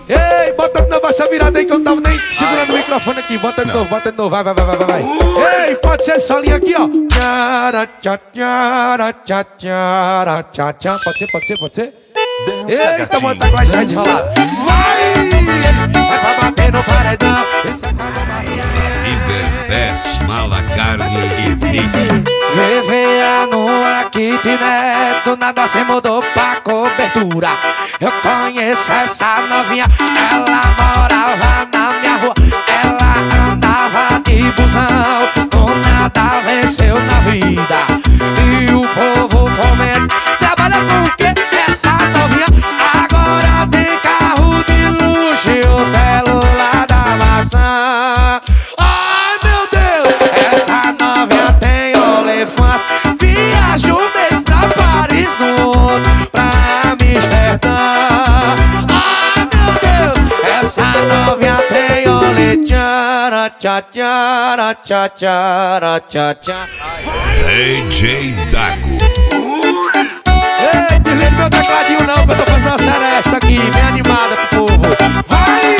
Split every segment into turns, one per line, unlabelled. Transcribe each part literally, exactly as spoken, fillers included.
Ei, bota de novo essa virada aí que eu não tava nem segurando o microfone aqui. Bota de novo, bota de novo, vai, vai, vai, vai, vai. Ei, pode ser essa linha aqui, ó. Tchara, tchá, tchara, tchá, tchara, tchá, tchá. Pode ser, pode ser, pode ser? Eita, mano, tá com a gente desenrolada. Vai! Vai pra bater no paredão. Esse é
Riverbest, mala, carne e pizza.
Viver numa kitnet, do nada se mudou pra cobertura. Eu conheço essa novinha, ela morava na minha rua. Ela andava de busão, com nada venceu na vida. E o povo comenta, trabalha com o quê? Essa novinha agora tem carro de luxo e o celular da maçã. Ai meu Deus, essa novinha tem OnlyFans. Viaja um mês pra Paris, no outro pra Amsterdã. Ai meu Deus, essa novinha tem OnlyFans. Tchá, tchá, tchá, tchá, tchá, tchá.
D J Dago.
Ei, desliga meu tecladinho não, que eu tô fazendo uma seresta aqui, bem animada pro povo. Vai!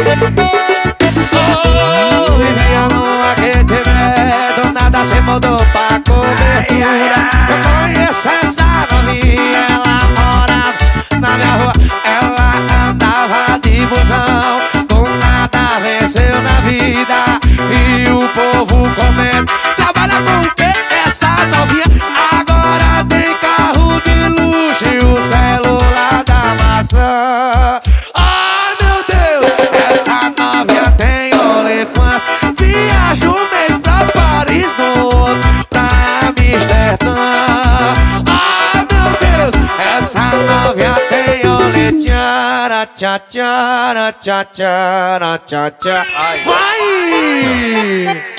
Oh, vivia numa kitnet, do nada se mudou pra cobertura. Eu conheço essa novinha, ela morava na minha rua. Ela andava de busão, com nada venceu na vida. E o povo comenta, trabalha com o quê? Essa novinha agora tem carro de luxo e o celular da maçã. Ai meu Deus, essa novinha tem OnlyFans. Viaja um mês pra Paris, no outro pra Amsterdã. Ai meu Deus, essa novinha tem OnlyFans. Tchá, tchá, tchá, tchá, tchá, tchá. Vai!